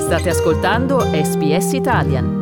State ascoltando SBS Italian.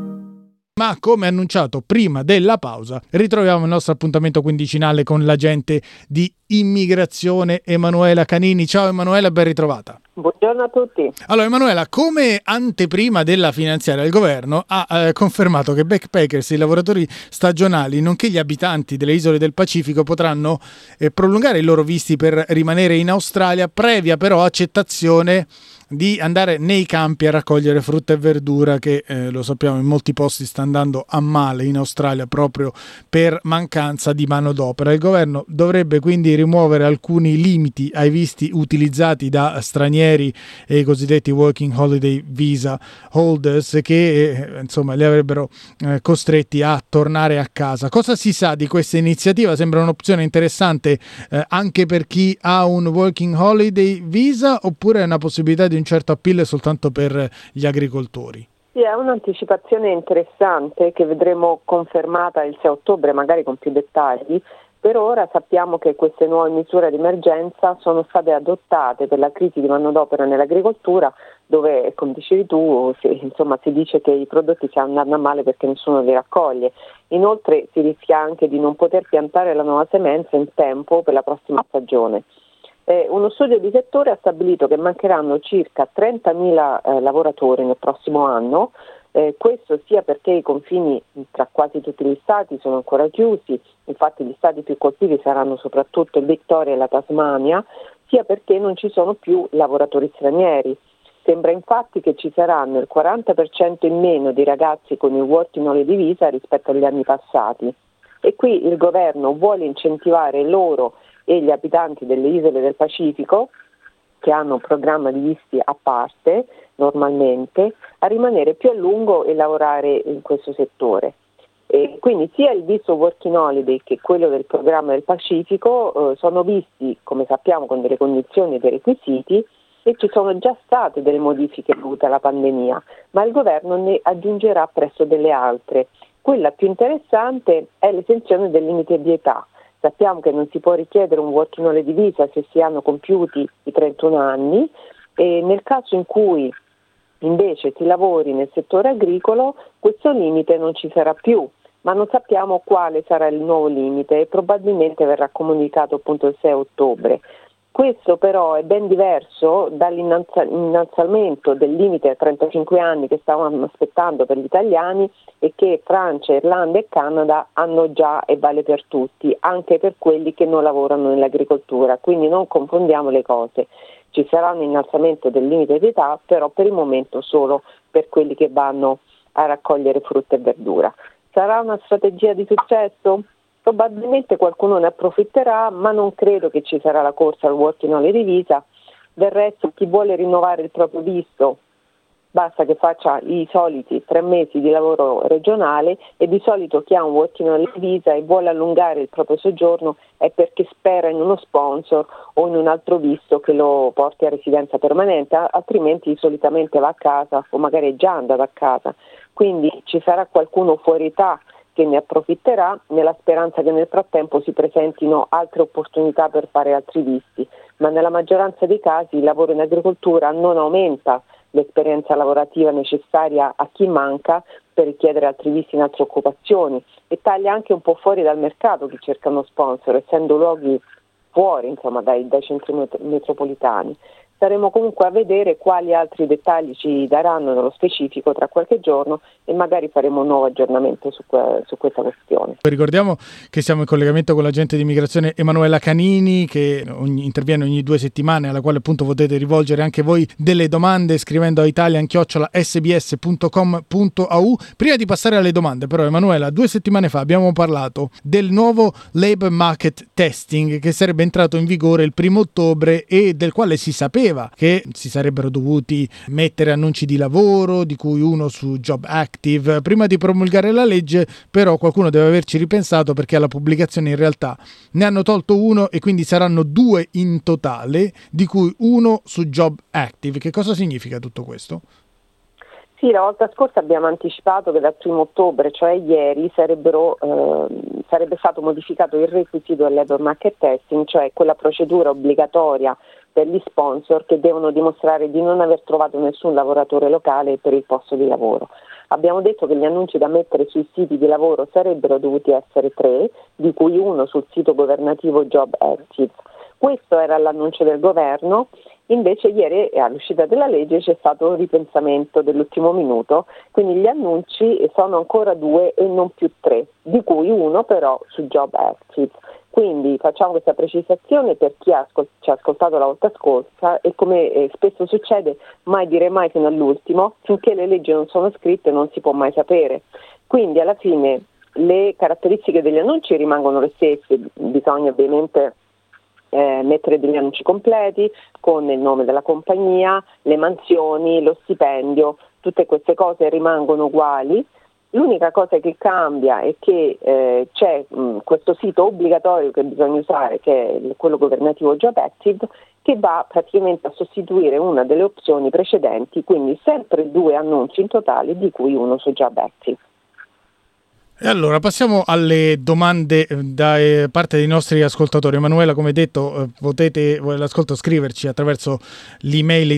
Ma come annunciato prima della pausa, ritroviamo il nostro appuntamento quindicinale con l'agente di immigrazione Emanuela Canini. Ciao Emanuela, ben ritrovata. Buongiorno a tutti. Allora Emanuela, come anteprima della finanziaria, il governo ha confermato che backpackers, i lavoratori stagionali, nonché gli abitanti delle isole del Pacifico potranno prolungare i loro visti per rimanere in Australia, previa però accettazione di andare nei campi a raccogliere frutta e verdura che lo sappiamo in molti posti sta andando a male in Australia proprio per mancanza di manodopera. Il governo dovrebbe quindi rimuovere alcuni limiti ai visti utilizzati da stranieri e i cosiddetti working holiday visa holders che insomma li avrebbero costretti a tornare a casa. Cosa si sa di questa iniziativa? Sembra un'opzione interessante anche per chi ha un working holiday visa, oppure è una possibilità di un certo appeal soltanto per gli agricoltori? Sì, è un'anticipazione interessante che vedremo confermata il 6 ottobre, magari con più dettagli. Per ora sappiamo che queste nuove misure di emergenza sono state adottate per la crisi di manodopera nell'agricoltura, dove, come dicevi tu, si dice che i prodotti stanno andando a male perché nessuno li raccoglie. Inoltre si rischia anche di non poter piantare la nuova semenza in tempo per la prossima stagione. Uno studio di settore ha stabilito che mancheranno circa 30.000 lavoratori nel prossimo anno, questo sia perché i confini tra quasi tutti gli stati sono ancora chiusi, infatti gli stati più colpiti saranno soprattutto il Victoria e la Tasmania, sia perché non ci sono più lavoratori stranieri. Sembra infatti che ci saranno il 40% in meno di ragazzi con il working holiday visa rispetto agli anni passati, e qui il governo vuole incentivare loro e gli abitanti delle isole del Pacifico, che hanno un programma di visti a parte normalmente, a rimanere più a lungo e lavorare in questo settore. E quindi sia il visto working holiday che quello del programma del Pacifico sono visti, come sappiamo, con delle condizioni e dei requisiti, e ci sono già state delle modifiche dovute alla pandemia, ma il governo ne aggiungerà presto delle altre. Quella più interessante è l'esenzione del limite di età. Sappiamo che non si può richiedere un working holiday visa se si hanno compiuti i 31 anni, e nel caso in cui invece si lavori nel settore agricolo questo limite non ci sarà più, ma non sappiamo quale sarà il nuovo limite e probabilmente verrà comunicato appunto il 6 ottobre. Questo però è ben diverso dall'innalzamento del limite a 35 anni che stavamo aspettando per gli italiani e che Francia, Irlanda e Canada hanno già, e vale per tutti, anche per quelli che non lavorano nell'agricoltura, quindi non confondiamo le cose. Ci sarà un innalzamento del limite di età, però per il momento solo per quelli che vanno a raccogliere frutta e verdura. Sarà una strategia di successo? Probabilmente qualcuno ne approfitterà, ma non credo che ci sarà la corsa al working holiday visa. Del resto, chi vuole rinnovare il proprio visto basta che faccia i soliti 3 mesi di lavoro regionale, e di solito chi ha un working holiday visa e vuole allungare il proprio soggiorno è perché spera in uno sponsor o in un altro visto che lo porti a residenza permanente, altrimenti solitamente va a casa o magari è già andato a casa. Quindi ci sarà qualcuno fuori età che ne approfitterà, nella speranza che nel frattempo si presentino altre opportunità per fare altri visti, ma nella maggioranza dei casi il lavoro in agricoltura non aumenta l'esperienza lavorativa necessaria a chi manca per richiedere altri visti in altre occupazioni, e taglia anche un po' fuori dal mercato chi cerca uno sponsor, essendo luoghi fuori dai centri metropolitani. Staremo comunque a vedere quali altri dettagli ci daranno nello specifico tra qualche giorno, e magari faremo un nuovo aggiornamento su questa questione. Ricordiamo che siamo in collegamento con l'agente di immigrazione Emanuela Canini, che interviene ogni 2 settimane, alla quale appunto potete rivolgere anche voi delle domande scrivendo a italian@sbs.com.au. Prima di passare alle domande però, Emanuela, 2 settimane fa abbiamo parlato del nuovo Labour Market Testing che sarebbe entrato in vigore il 1 ottobre e del quale si sapeva che si sarebbero dovuti mettere annunci di lavoro, di cui uno su Job Active. Prima di promulgare la legge però qualcuno deve averci ripensato, perché alla pubblicazione in realtà ne hanno tolto uno e quindi saranno 2 in totale, di cui uno su Job Active. Che cosa significa tutto questo? Sì, la volta scorsa abbiamo anticipato che dal 1° ottobre, cioè ieri, sarebbe stato modificato il requisito del labor market testing, cioè quella procedura obbligatoria per gli sponsor che devono dimostrare di non aver trovato nessun lavoratore locale per il posto di lavoro. Abbiamo detto che gli annunci da mettere sui siti di lavoro sarebbero dovuti essere 3, di cui uno sul sito governativo Job Active. Questo era l'annuncio del governo. Invece ieri all'uscita della legge c'è stato un ripensamento dell'ultimo minuto, quindi gli annunci sono ancora 2 e non più 3, di cui uno però su Job Active. Quindi facciamo questa precisazione per chi ci ha ascoltato la volta scorsa e come spesso succede, mai dire mai fino all'ultimo, finché le leggi non sono scritte non si può mai sapere. Quindi alla fine le caratteristiche degli annunci rimangono le stesse, bisogna ovviamente mettere degli annunci completi con il nome della compagnia, le mansioni, lo stipendio, tutte queste cose rimangono uguali. L'unica cosa che cambia è che c'è questo sito obbligatorio che bisogna usare, che è quello governativo Job Active, che va praticamente a sostituire una delle opzioni precedenti, quindi sempre 2 annunci in totale, di cui uno su Job Active. E allora passiamo alle domande da parte dei nostri ascoltatori. Emanuela, come detto, potete l'ascolto scriverci attraverso l'email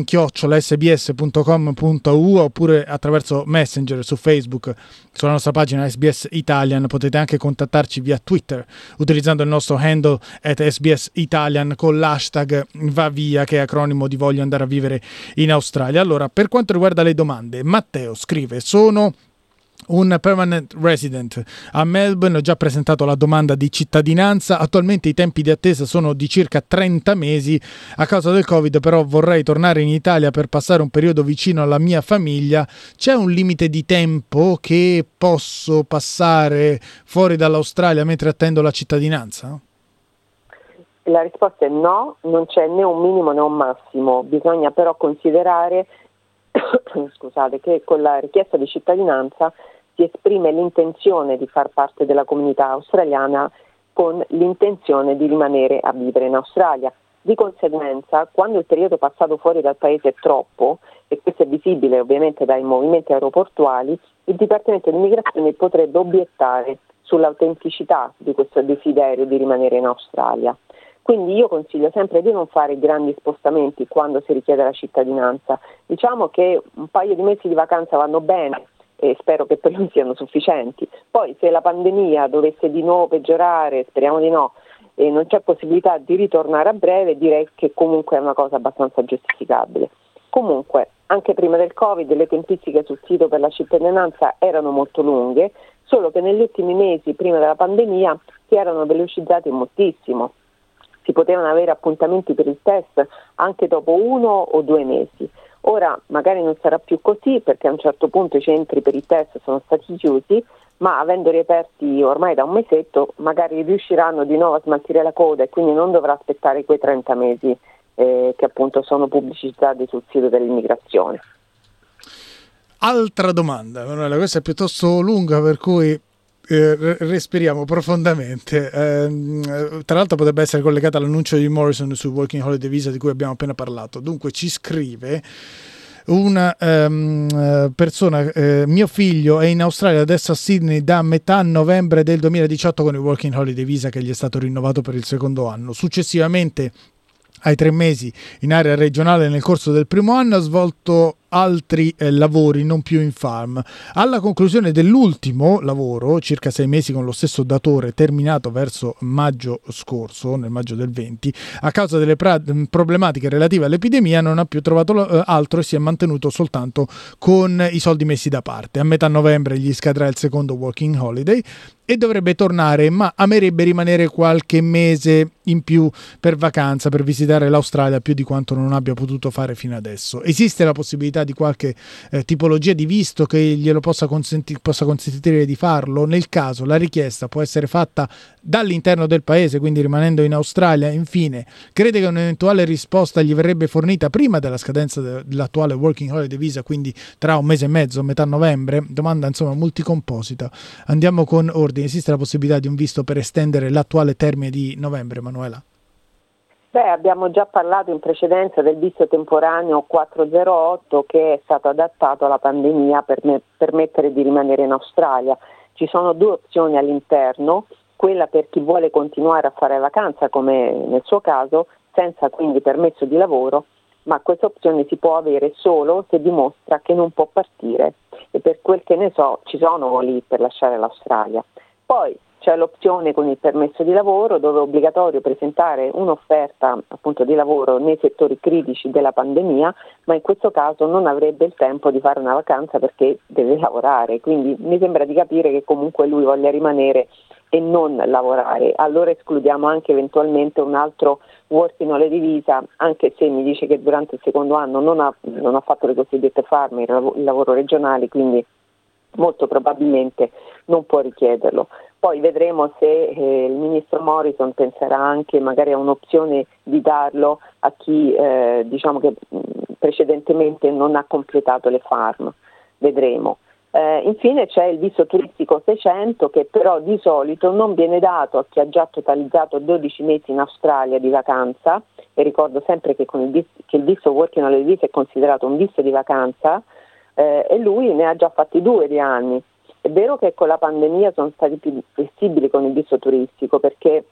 italian@sbs.com.u oppure attraverso Messenger su Facebook, sulla nostra pagina SBS Italian. Potete anche contattarci via Twitter utilizzando il nostro handle @SBS Italian con l'hashtag va via, che è acronimo di voglio andare a vivere in Australia. Allora, per quanto riguarda le domande, Matteo scrive: sono un permanent resident a Melbourne, ho già presentato la domanda di cittadinanza, attualmente i tempi di attesa sono di circa 30 mesi a causa del Covid, però vorrei tornare in Italia per passare un periodo vicino alla mia famiglia. C'è un limite di tempo che posso passare fuori dall'Australia mentre attendo la cittadinanza? La risposta è no, non c'è né un minimo né un massimo, bisogna però considerare scusate, che con la richiesta di cittadinanza si esprime l'intenzione di far parte della comunità australiana con l'intenzione di rimanere a vivere in Australia. Di conseguenza, quando il periodo passato fuori dal paese è troppo, e questo è visibile ovviamente dai movimenti aeroportuali, il Dipartimento di Immigrazione potrebbe obiettare sull'autenticità di questo desiderio di rimanere in Australia. Quindi io consiglio sempre di non fare grandi spostamenti quando si richiede la cittadinanza. Diciamo che un paio di mesi di vacanza vanno bene e spero che per lui siano sufficienti. Poi se la pandemia dovesse di nuovo peggiorare, speriamo di no, e non c'è possibilità di ritornare a breve, direi che comunque è una cosa abbastanza giustificabile. Comunque, anche prima del Covid le tempistiche sul sito per la cittadinanza erano molto lunghe, solo che negli ultimi mesi prima della pandemia si erano velocizzate moltissimo. Si potevano avere appuntamenti per il test anche dopo 1 o 2 mesi. Ora magari non sarà più così perché a un certo punto i centri per i test sono stati chiusi, ma avendo riaperti ormai da un mesetto magari riusciranno di nuovo a smaltire la coda e quindi non dovrà aspettare quei 30 mesi che appunto sono pubblicizzati sul sito dell'immigrazione. Altra domanda, Manuela, questa è piuttosto lunga per cui respiriamo profondamente. Tra l'altro potrebbe essere collegata all'annuncio di Morrison sul Working Holiday Visa di cui abbiamo appena parlato. Dunque ci scrive una persona: mio figlio è in Australia, adesso a Sydney da metà novembre del 2018 con il Working Holiday Visa che gli è stato rinnovato per il secondo anno. Successivamente ai 3 mesi in area regionale nel corso del primo anno ha svolto altri lavori non più in farm. Alla conclusione dell'ultimo lavoro, circa 6 mesi con lo stesso datore, terminato verso maggio scorso, nel maggio del 20, a causa delle problematiche relative all'epidemia non ha più trovato altro e si è mantenuto soltanto con i soldi messi da parte. A metà novembre gli scadrà il secondo working holiday e dovrebbe tornare, ma amerebbe rimanere qualche mese in più per vacanza, per visitare l'Australia più di quanto non abbia potuto fare fino adesso. Esiste la possibilità di qualche tipologia di visto che glielo possa consentire di farlo? Nel caso la richiesta può essere fatta dall'interno del paese, quindi rimanendo in Australia. Infine, crede che un'eventuale risposta gli verrebbe fornita prima della scadenza dell'attuale Working Holiday Visa, quindi tra un mese e mezzo, metà novembre? Domanda insomma multicomposita. Andiamo con ordine. Esiste la possibilità di un visto per estendere l'attuale termine di novembre, Manuela? Abbiamo già parlato in precedenza del visto temporaneo 408 che è stato adattato alla pandemia per permettere di rimanere in Australia. Ci sono due opzioni all'interno, quella per chi vuole continuare a fare vacanza, come nel suo caso, senza quindi permesso di lavoro, ma questa opzione si può avere solo se dimostra che non può partire, e per quel che ne so ci sono voli per lasciare l'Australia. Poi c'è l'opzione con il permesso di lavoro, dove è obbligatorio presentare un'offerta appunto di lavoro nei settori critici della pandemia, ma in questo caso non avrebbe il tempo di fare una vacanza perché deve lavorare, quindi mi sembra di capire che comunque lui voglia rimanere e non lavorare. Allora escludiamo anche eventualmente un altro working holiday visa, anche se mi dice che durante il secondo anno non ha fatto le cosiddette farm, il lavoro regionale, quindi molto probabilmente non può richiederlo. Poi vedremo se il ministro Morrison penserà anche magari a un'opzione di darlo a chi diciamo che precedentemente non ha completato le farm, vedremo. Infine c'è il visto turistico 600 che però di solito non viene dato a chi ha già totalizzato 12 mesi in Australia di vacanza, e ricordo sempre che il visto working holiday visa è considerato un visto di vacanza, e lui ne ha già fatti 2 di anni. È vero che con la pandemia sono stati più flessibili con il visto turistico, perché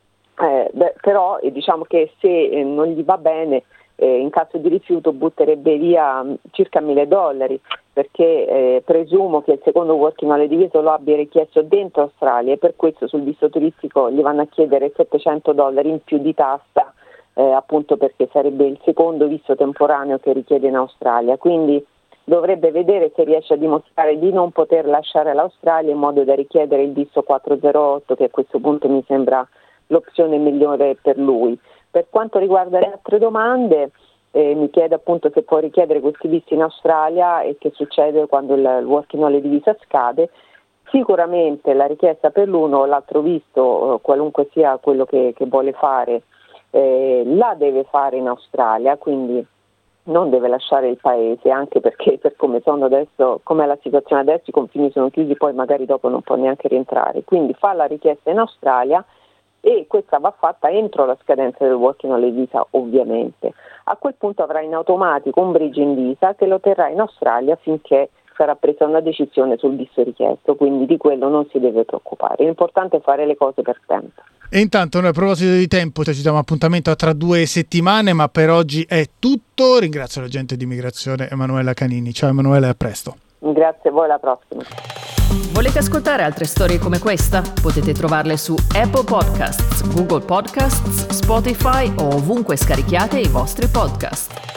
però diciamo che se non gli va bene, in caso di rifiuto butterebbe via circa $1.000, perché presumo che il secondo working holiday visa lo abbia richiesto dentro Australia, e per questo sul visto turistico gli vanno a chiedere $700 in più di tassa, appunto perché sarebbe il secondo visto temporaneo che richiede in Australia. Quindi dovrebbe vedere se riesce a dimostrare di non poter lasciare l'Australia in modo da richiedere il visto 408, che a questo punto mi sembra l'opzione migliore per lui. Per quanto riguarda le altre domande, mi chiede appunto se può richiedere questi visti in Australia e che succede quando il working holiday visa scade. Sicuramente la richiesta per l'uno o l'altro visto, qualunque sia quello che vuole fare, la deve fare in Australia, quindi non deve lasciare il paese, anche perché per come sono adesso, com'è la situazione adesso, i confini sono chiusi, poi magari dopo non può neanche rientrare. Quindi fa la richiesta in Australia, e questa va fatta entro la scadenza del working holiday visa, ovviamente. A quel punto avrà in automatico un bridging visa che lo terrà in Australia finché sarà presa una decisione sul visto richiesto, quindi di quello non si deve preoccupare. L'importante è fare le cose per tempo. E intanto noi, a proposito di tempo, ci diamo appuntamento a tra 2 settimane, ma per oggi è tutto. Ringrazio l'agente di immigrazione Emanuela Canini. Ciao Emanuela, e a presto. Grazie a voi, alla prossima. Volete ascoltare altre storie come questa? Potete trovarle su Apple Podcasts, Google Podcasts, Spotify o ovunque scarichiate i vostri podcast.